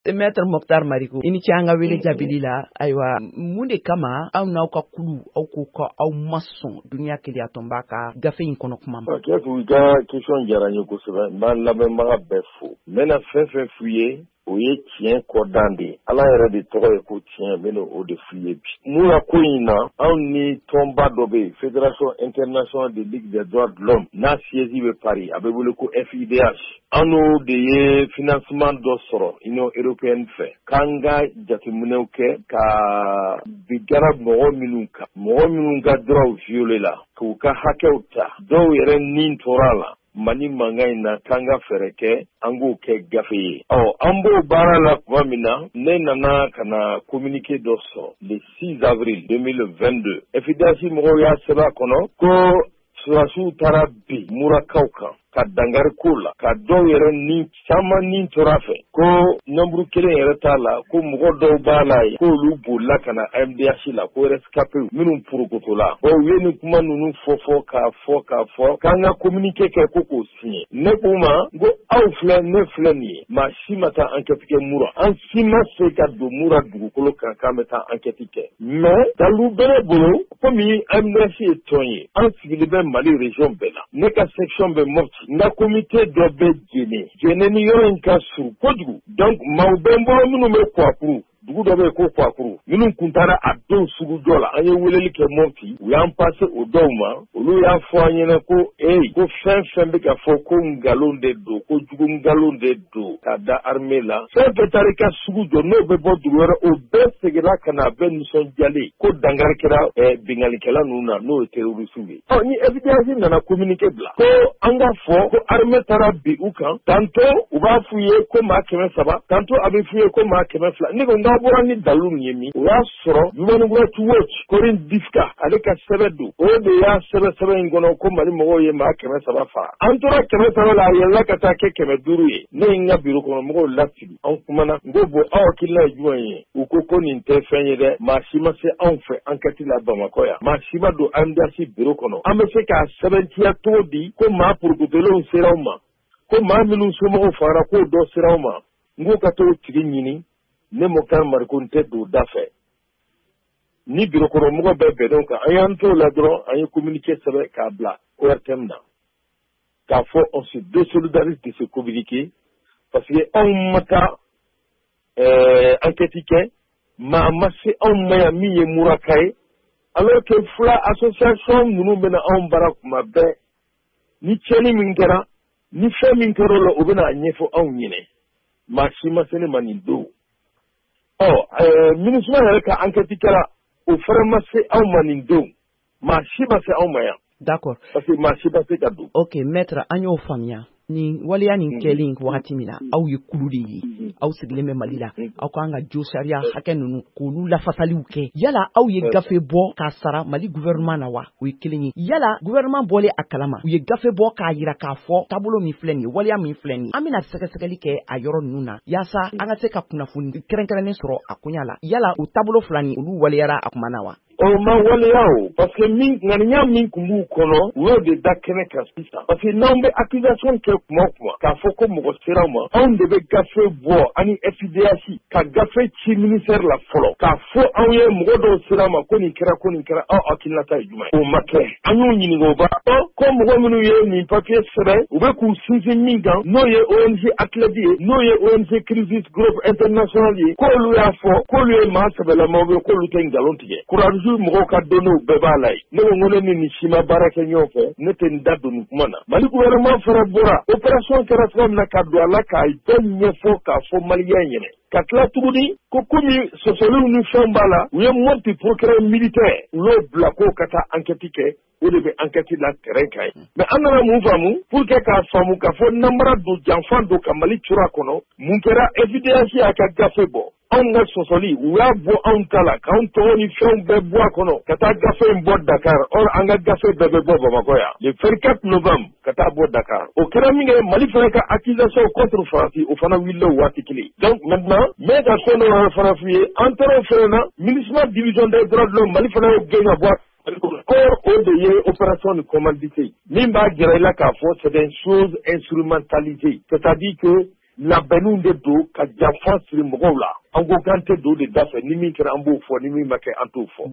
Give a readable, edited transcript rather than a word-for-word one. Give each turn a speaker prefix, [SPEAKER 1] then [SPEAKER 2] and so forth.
[SPEAKER 1] Maître Mokhtar Marikou ini ci anga wele jabili la aywa munde kama aw naw ka kulu aw ko ko aw mason dunya kili atomba ka gafe in kono kuma
[SPEAKER 2] ma ke ku ga question jaranye ko sebe ma labe ma befu mena fefe fuye o ye tien ko dande ala yɛrɛ de tɔgɔ ye ko tien meno o de fuye bi mura ko ina aw ni tomba dobe Fédération internationale de ligue des droits de l'homme na siège be Paris abe wele ko FIDH ano de ye financement dɔ sɔrɔ Union européenne fɛ kanga jateminɛw kɛ ka bigara mɔgɔ minnu ka droit violé la k'u ka hakɛw ta dɔw yɛrɛ nin tora la Mali mangan na kanga fɛrɛ kɛ an k'o kɛ gafe ye an b'o baara la kuma min na ne nana ka na communiqué dɔ sɔrɔ le 6 avril 2022 FIDH mɔgɔw y'a sɛbɛn a kɔnɔ ko surasiw taara bi murakaw kan ka dangari ko la ka dɔw yɛrɛ ni caman ni tora fɛ ko nombre kelen yɛrɛ t'a la ko mɔgɔ dɔw b'a la ye k'olu bolila ka na MDH la ko rescapé minnu purukoto la u ye nin kuma ninnu fɔ k'an ka communiqué kɛ ko k'o signé ne k'u ma ko aw filɛ ne filɛ nin ye maa si ma taa enquête kɛ mura an si ma se ka don mura dugukolo kan k'an bɛ taa enquête kɛ mais dalu bɛ ne bolo komi MDH ye tɔn ye an sigilen bɛ Mali région bɛɛ la ne ka section bɛ Mopti nka comité dɔ bɛ jɛnɛ ni yɔrɔ in ka surun kojugu donc maaw bɛ n bolo minnu bɛ Kwakuru dugu dɔ bɛ yen ko Kwakuru minnu kun taara a don sugu dɔ la an ye weleli kɛ Mopti u y'an passe o dɔw ma olu y'a fɔ an ɲɛna ko ko fɛn bɛ ka fɔ ko nkalon de don ko jugu nkalon de don ka da armée la fɛn bɛɛ taara i ka sugu jɔ n'o bɛ bɔ dugu wɛrɛ o bɛɛ seginna ka na a bɛɛ nisɔndiyalen ko dankari kɛra bingalikɛla ninnu na n'o ye terroriste ye ni FDH nana communiqué bila ko an ka fɔ ko armée taara bi u kan tantôt u b'a f'u ye ko maa 300 tantôt a bɛ f'u ye ko maa 200 ne ko n'a bɔra ni dalu min ye min o y'a sɔrɔ Human Rights Watch Corinne Bifka ale ka sɛbɛn don o de y'a sɛbɛn in kɔnɔ ko Mali mɔgɔw ye maa 300 faga an tora 300 la a yɛlɛla ka taa kɛ 500 ye ne ye n ka bureau kɔnɔ mɔgɔw lasigi an kumana n ko bon aw hakilina ye jumɛn ye u ko nin tɛ fɛn ye dɛ maa si ma se anw fɛ enquête la Bamakɔ yan maa si ma don MDH bureau kɔnɔ an bɛ se k'a sɛbɛntiya cogo di ko maa purukutelenw sera aw ma ko maa minnu somɔgɔw fagara k'o dɔ sera aw ma n ko ka t'o tigi ɲini ne Mokhtar Marikou n tɛ don da fɛ ni bureau kɔnɔ mɔgɔ bɛɛ bɛnn'o kan an y'an t'o la dɔrɔn an ye communiqué sɛbɛn k'a bila ORTM na k'a fɔ on se désolidarise de ce communiqué parce que anw ma taa enquête kɛ maa ma se anw ma yan min ye muraka ye alors que fila association ninnu bɛna anw bara kuma bɛɛ ni tiɲɛni min kɛra ni fɛn min kɛra o la o bɛna a ɲɛfɔ anw ɲinɛ maa si ma se ne ma nin don MINUSMA yɛrɛ ka enquête kɛra o fana ma se anw ma nin don maa si ma se anw ma yan
[SPEAKER 1] d'accord
[SPEAKER 2] parce que maa si ma se ka don
[SPEAKER 1] ok maître an y'o faamuya nin waleya nin kɛlen wagati min na aw ye kulu de ye aw sigilen bɛ Mali la aw kan ka jo sariya hakɛ ninnu k'olu lafasaliw kɛ yala aw ye gafe bɔ k'a sara Mali gouvernement na wa o ye kelen ye yala gouvernement bɔlen a kalama u ye gafe bɔ k'a yira k'a fɔ taabolo min filɛ nin ye waleya min filɛ nin ye an bɛna sɛgɛsɛgɛli kɛ a yɔrɔ ninnu na yaasa an ka se ka kunnafoni kɛrɛnkɛrɛnnen sɔrɔ a koɲa la yala o taabolo fila nin olu waleyara a kuma na wa
[SPEAKER 2] ma waleya o parce que ŋaniya min kun b'u kɔnɔ u y'o de da kɛnɛ kan sisan parce que n'anw bɛ accusation kɛ kuma o kuma k'a fɔ ko mɔgɔ sera ma anw de bɛ gafe bɔ ani FIDH ka gafe ci ministère la fɔlɔ k'a fɔ anw ye mɔgɔ dɔw sera ma ko nin kɛra aw hakilinata ye jumɛn o ma kɛ an y'u ɲininka o b'a dɔn ko mɔgɔ minnu ye nin papier sɛbɛn u bɛ k'u sinsin min kan n'o ye ONG Acled ye n'o ye ONG Crisis Group International ye k'olu y'a fɔ k'olu ye maa sɛbɛlamaw ye k'olu tɛ nkalon tigɛ courage mɔgɔw ka dɔnniw bɛɛ b'a la ye ne ko ne ni nin si ma baara kɛ ɲɔgɔn fɛ ne tɛ nin da don nin kuma na Mali gouvernement fana bɔra opération kɛra cogo min na ka don a la k'a bɛɛ ɲɛfɔ k'a fɔ maliyɛn ɲɛnɛ ka tila tuguni ko komi sɔsɔliw ni fɛn b'a la u ye Mopti procureur militaire u y'o bila k'o ka taa enquête kɛ o de bɛ enquête la terrain kan ye mais an nana mun faamu pour que k'a faamu k'a fɔ namara don janfan don ka Mali cura kɔnɔ mun kɛra FIDH y'a ka gafe bɔ anw ka sɔsɔli u y'a bɔ anw ta la k'anw tɔgɔ ni fɛnw bɛɛ bɔ a kɔnɔ ka taa gafe in bɔ Dakar or an ka gafe bɛɛ bɛ bɔ Bamakɔ yan le 24 novembre ka taa bɔ Dakar o kɛra min kɛ Mali fana ka accusation contre Faransi o fana wulila o waati kelen donc maintenant mais ka fɛn dɔ fana f'u ye an taara o fɛnɛ na MINUSMA division des droits de l'homme Mali fana y'o gɛn ka bɔ Or o de ye opération de commandité min b'a jira i la k'a fɔ c'est des choses instrumentalisées c'est-à-dire que labɛnninw de don ka janfa siri mɔgɔw la an ko k'an tɛ don de da fɛ ni min kɛra an b'o fɔ ni min ma kɛ an t'o fɔ